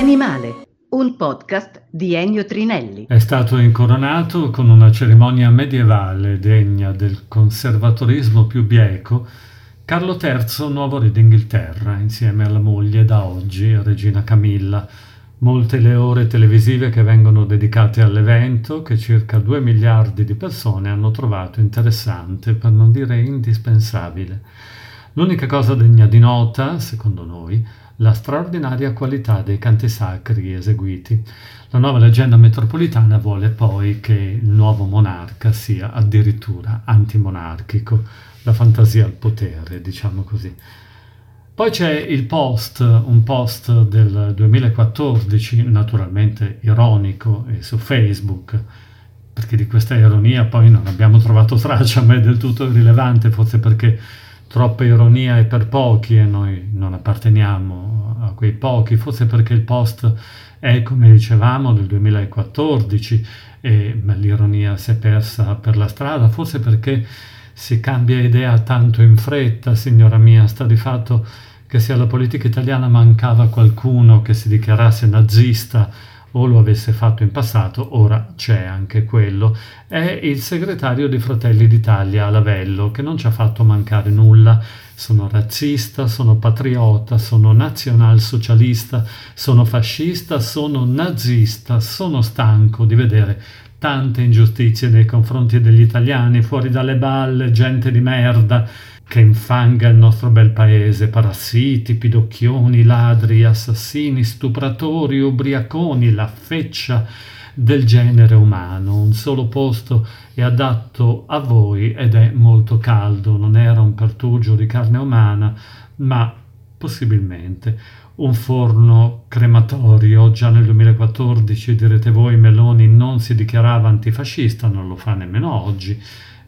L'animale, un podcast di Ennio Trinelli. È stato incoronato con una cerimonia medievale degna del conservatorismo più bieco Carlo III, nuovo re d'Inghilterra, insieme alla moglie da oggi, regina Camilla. Molte le ore televisive che vengono dedicate all'evento, che circa 2 miliardi di persone hanno trovato interessante, per non dire indispensabile. L'unica cosa degna di nota, secondo noi, la straordinaria qualità dei canti sacri eseguiti. La nuova leggenda metropolitana vuole poi che il nuovo monarca sia addirittura antimonarchico, la fantasia al potere, diciamo così. Poi c'è un post del 2014, naturalmente ironico, e su Facebook, perché di questa ironia poi non abbiamo trovato traccia, ma è del tutto irrilevante, forse perché troppa ironia è per pochi e noi non apparteniamo a quei pochi, forse perché il post è, come dicevamo, del 2014 e l'ironia si è persa per la strada, forse perché si cambia idea tanto in fretta, signora mia. Sta di fatto che se alla politica italiana mancava qualcuno che si dichiarasse nazista o lo avesse fatto in passato, ora c'è anche quello. È il segretario di Fratelli d'Italia Lavello, che non ci ha fatto mancare nulla. Sono razzista, sono patriota, sono nazionalsocialista, sono fascista, sono nazista, sono stanco di vedere tante ingiustizie nei confronti degli italiani, fuori dalle balle, gente di merda che infanga il nostro bel paese, parassiti, pidocchioni, ladri, assassini, stupratori, ubriaconi, la feccia del genere umano. Un solo posto è adatto a voi ed è molto caldo, non era un pertugio di carne umana, ma possibilmente un forno crematorio. Già nel 2014, direte voi, Meloni non si dichiarava antifascista, non lo fa nemmeno oggi,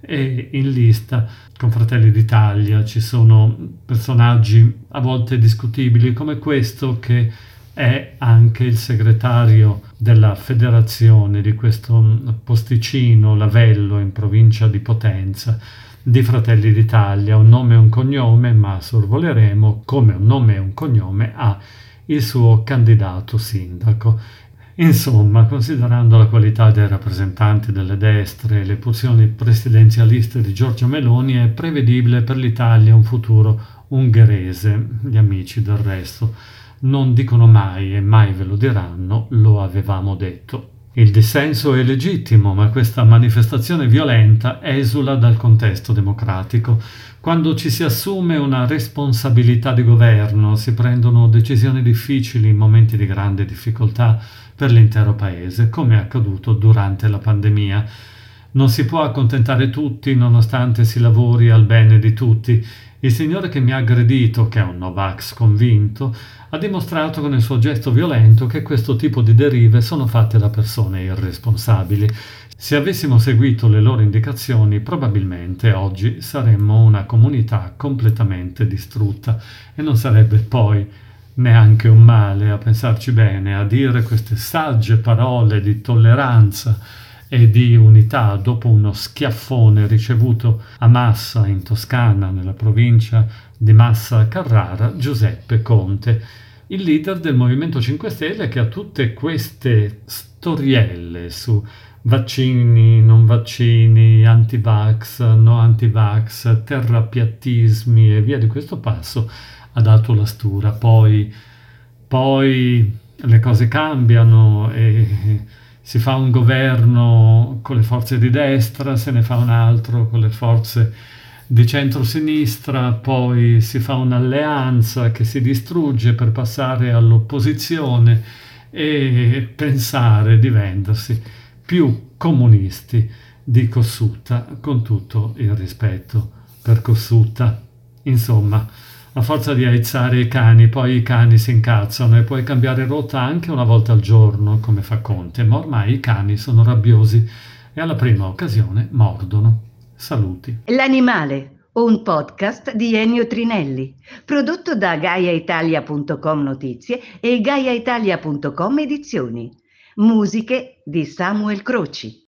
e in lista con Fratelli d'Italia ci sono personaggi a volte discutibili come questo, che è anche il segretario della federazione di questo posticino Lavello in provincia di Potenza di Fratelli d'Italia. Un nome e un cognome, ma sorvoleremo come un nome e un cognome ha il suo candidato sindaco. Insomma, considerando la qualità dei rappresentanti delle destre e le pulsioni presidenzialiste di Giorgia Meloni, è prevedibile per l'Italia un futuro ungherese. Gli amici del resto non dicono mai e mai ve lo diranno, lo avevamo detto. Il dissenso è legittimo, ma questa manifestazione violenta esula dal contesto democratico. Quando ci si assume una responsabilità di governo, si prendono decisioni difficili in momenti di grande difficoltà per l'intero paese, come è accaduto durante la pandemia. Non si può accontentare tutti, nonostante si lavori al bene di tutti. Il signore che mi ha aggredito, che è un Novax convinto, ha dimostrato con il suo gesto violento che questo tipo di derive sono fatte da persone irresponsabili. Se avessimo seguito le loro indicazioni, probabilmente oggi saremmo una comunità completamente distrutta, e non sarebbe poi neanche un male, a pensarci bene, a dire queste sagge parole di tolleranza e di unità dopo uno schiaffone ricevuto a Massa in Toscana, nella provincia di Massa Carrara, Giuseppe Conte, il leader del Movimento 5 Stelle, che ha tutte queste storielle su vaccini, non vaccini, anti-vax, no anti-vax, terrapiattismi e via di questo passo, ha dato la stura. Poi le cose cambiano e si fa un governo con le forze di destra, se ne fa un altro con le forze di centro-sinistra, poi si fa un'alleanza che si distrugge per passare all'opposizione e pensare di vendersi più comunisti di Cossutta, con tutto il rispetto per Cossutta. Insomma, a forza di aizzare i cani, poi i cani si incazzano e puoi cambiare rotta anche una volta al giorno, come fa Conte, ma ormai i cani sono rabbiosi e alla prima occasione mordono. Saluti. L'animale, un podcast di Ennio Trinelli, prodotto da GaiaItalia.com Notizie e GaiaItalia.com Edizioni. Musiche di Samuel Croci.